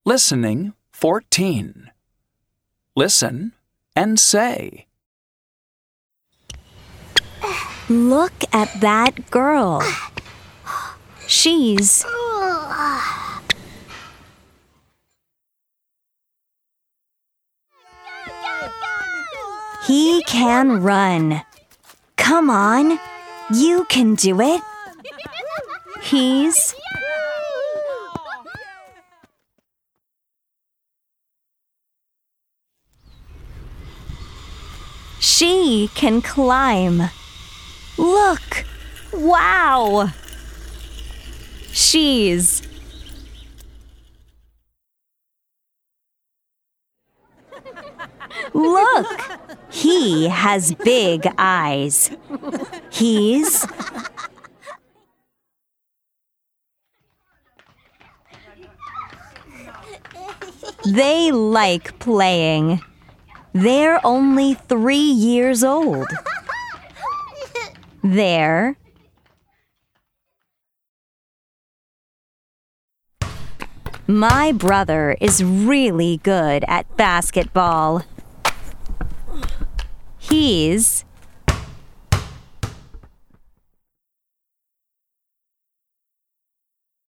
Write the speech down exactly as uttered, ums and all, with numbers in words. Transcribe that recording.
Listening fourteen. Listen and say. Look at that girl. She's... He can run. Come on, you can do it. He's... She can climb. Look! Wow! She's... Look! He has big eyes. He's... They like playing. They're only three years old. They're... My brother is really good at basketball. He's...